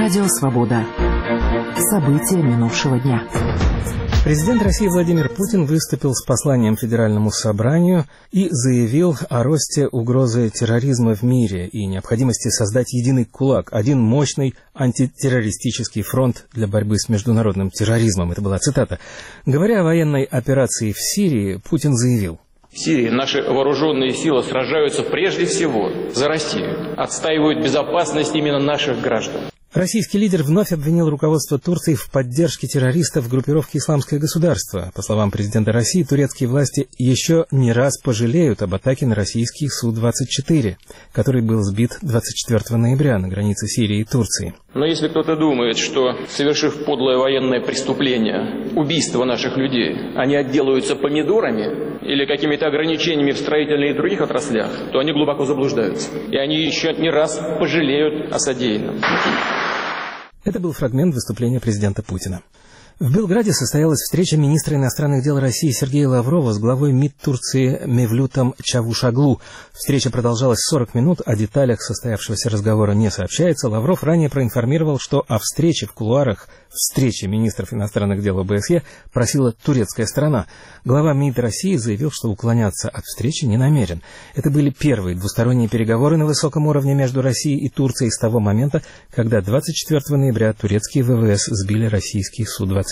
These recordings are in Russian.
Радио «Свобода». События минувшего дня. Президент России Владимир Путин выступил с посланием Федеральному собранию и заявил о росте угрозы терроризма в мире и необходимости создать единый кулак, один мощный антитеррористический фронт для борьбы с международным терроризмом. Это была цитата. Говоря о военной операции в Сирии, Путин заявил: в Сирии наши вооруженные силы сражаются прежде всего за Россию, отстаивают безопасность именно наших граждан. Российский лидер вновь обвинил руководство Турции в поддержке террористов группировки «Исламское государство». По словам президента России, турецкие власти еще не раз пожалеют об атаке на российский Су-24, который был сбит 24 ноября на границе Сирии и Турции. Но если кто-то думает, что, совершив подлое военное преступление, убийство наших людей, они отделаются помидорами или какими-то ограничениями в строительных и других отраслях, то они глубоко заблуждаются. И они еще не раз пожалеют о содеянном. Это был фрагмент выступления президента Путина. В Белграде состоялась встреча министра иностранных дел России Сергея Лаврова с главой МИД Турции Мевлютом Чавушоглу. Встреча продолжалась 40 минут, о деталях состоявшегося разговора не сообщается. Лавров ранее проинформировал, что о встрече в кулуарах встречи министров иностранных дел ОБСЕ просила турецкая сторона. Глава МИД России заявил, что уклоняться от встречи не намерен. Это были первые двусторонние переговоры на высоком уровне между Россией и Турцией с того момента, когда 24 ноября турецкие ВВС сбили российский Су-24.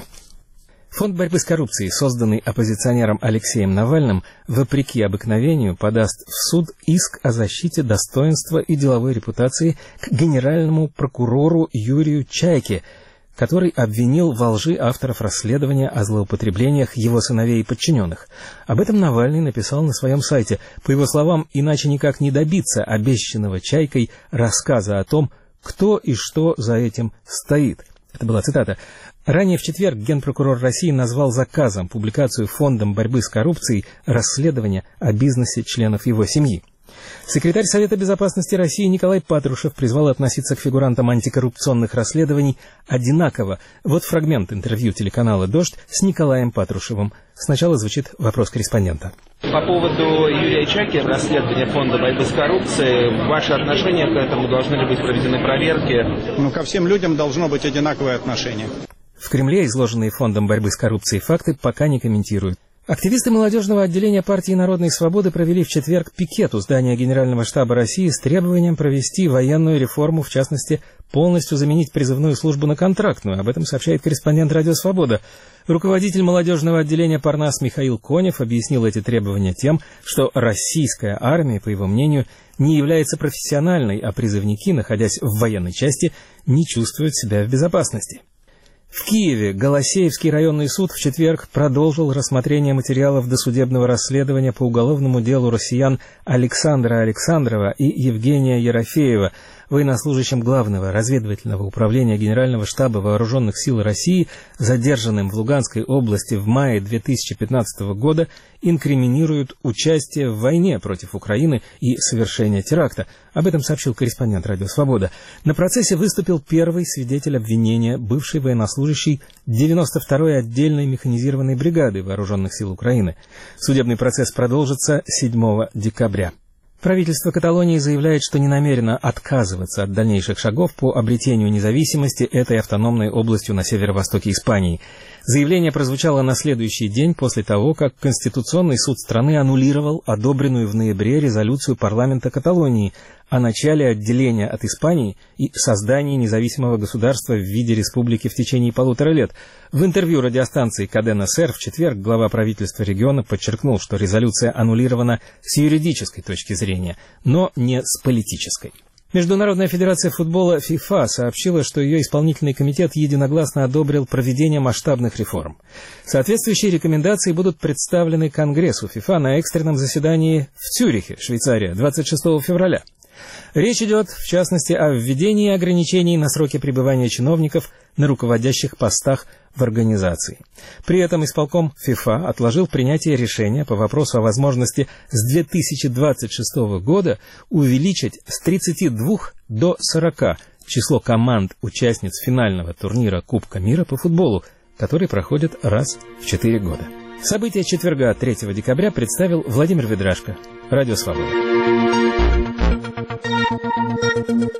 Фонд борьбы с коррупцией, созданный оппозиционером Алексеем Навальным, вопреки обыкновению подаст в суд иск о защите достоинства и деловой репутации к генеральному прокурору Юрию Чайке, который обвинил во лжи авторов расследования о злоупотреблениях его сыновей и подчиненных. Об этом Навальный написал на своем сайте. По его словам, иначе никак не добиться обещанного Чайкой рассказа о том, кто и что за этим стоит. Это была цитата. Ранее в четверг генпрокурор России назвал заказом публикацию Фондом борьбы с коррупцией расследования о бизнесе членов его семьи. Секретарь Совета безопасности России Николай Патрушев призвал относиться к фигурантам антикоррупционных расследований одинаково. Вот фрагмент интервью телеканала «Дождь» с Николаем Патрушевым. Сначала звучит вопрос корреспондента. По поводу Юрия Чайки, расследования Фонда борьбы с коррупцией, ваши отношения к этому, должны ли быть проведены проверки? Ко всем людям должно быть одинаковое отношение. В Кремле изложенные Фондом борьбы с коррупцией факты пока не комментируют. Активисты молодежного отделения партии «Народной свободы» провели в четверг пикет у здания Генерального штаба России с требованием провести военную реформу, в частности, полностью заменить призывную службу на контрактную. Об этом сообщает корреспондент «Радио Свобода». Руководитель молодежного отделения «Парнас» Михаил Конев объяснил эти требования тем, что российская армия, по его мнению, не является профессиональной, а призывники, находясь в военной части, не чувствуют себя в безопасности. В Киеве Голосеевский районный суд в четверг продолжил рассмотрение материалов досудебного расследования по уголовному делу россиян Александра Александрова и Евгения Ерофеева, военнослужащим Главного разведывательного управления Генерального штаба Вооруженных сил России, задержанным в Луганской области в мае 2015 года, инкриминируют участие в войне против Украины и совершение теракта. Об этом сообщил корреспондент «Радио Свобода». На процессе выступил первый свидетель обвинения, бывший военнослужащий 92-й отдельной механизированной бригады Вооруженных сил Украины. Судебный процесс продолжится 7 декабря. Правительство Каталонии заявляет, что не намерено отказываться от дальнейших шагов по обретению независимости этой автономной областью на северо-востоке Испании. Заявление прозвучало на следующий день после того, как Конституционный суд страны аннулировал одобренную в ноябре резолюцию парламента Каталонии о начале отделения от Испании и создании независимого государства в виде республики в течение 1,5 лет. В интервью радиостанции «Кадена Сер» в четверг глава правительства региона подчеркнул, что резолюция аннулирована с юридической точки зрения, но не с политической. Международная федерация футбола ФИФА сообщила, что ее исполнительный комитет единогласно одобрил проведение масштабных реформ. Соответствующие рекомендации будут представлены Конгрессу ФИФА на экстренном заседании в Цюрихе, Швейцария, 26 февраля. Речь идет, в частности, о введении ограничений на сроки пребывания чиновников на руководящих постах в организации. При этом исполком ФИФА отложил принятие решения по вопросу о возможности с 2026 года увеличить с 32 до 40 число команд-участниц финального турнира Кубка мира по футболу, который проходит раз в 4 года. События четверга 3 декабря представил Владимир Ведрашко. Радио Свобода.